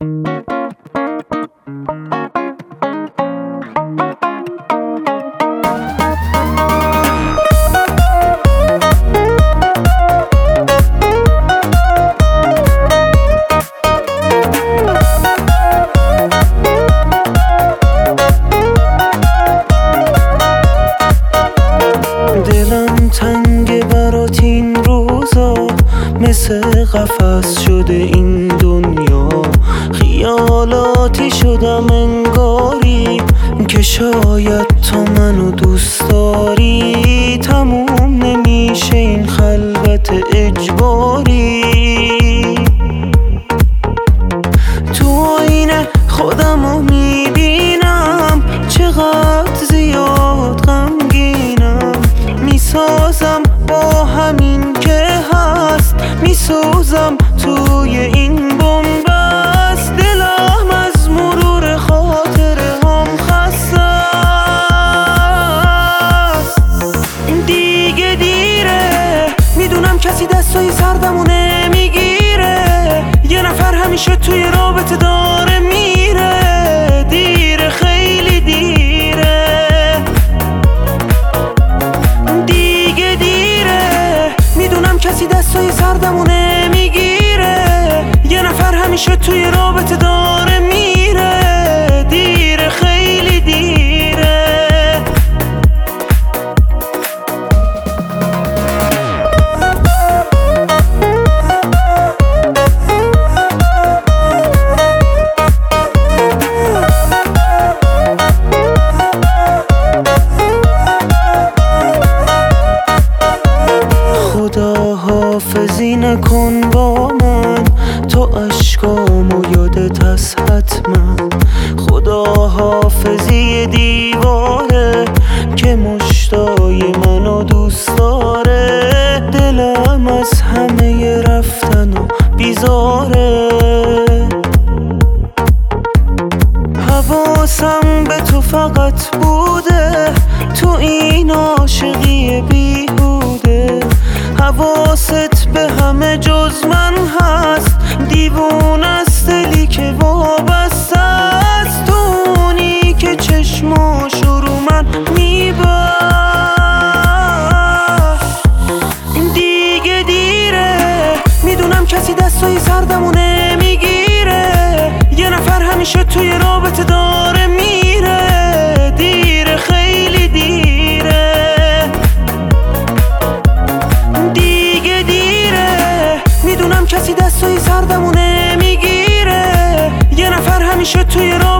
دلم تنگ برات این روزا، مثل قفس شده این دنیا. خیالاتی شدم انگاری که شاید تو منو دوست داری. تموم نمیشه این خلوت اجباری. تو آینه خودمو میبینم، چقدر زیاد غمگینم. میسازم با همین که هست، میسوزم توی این بنبست. دلم از مرور خاطره هم خسته است. دیگه دیره، میدونم کسی دستای سردمو نمیگیره. یه نفر همیشه توی رابطه داره میره. دیره، خیلی دیره. دیگه دیره، میدونم کسی دستای سردمو نمیگیره. یه نفر همیشه توی رابطه داره میره. دیره، خیلی دیره. خدا حافظی نکن با من، تو عشقامو یادت هست حتما. خدا حافظی دیواره که مشتای منو دوست داره. دلم از همه رفتن و بیزاره. حواسم به تو فقط بوده، تو این عاشقی بیهوده. حواست به همه جز من هست، دیوونه است دلی که وابسته است. تو اونی که چشماشو رو من میبست. دیگه دیره، میدونم کسی دستای سردمو نمیگیره. یه نفر همیشه توی رابطه داره میره. دیره، خیلی دیره. دیگه دیره، میدونم کسی دستای سردمو نمیگیره. یه نفر همیشه توی رابطه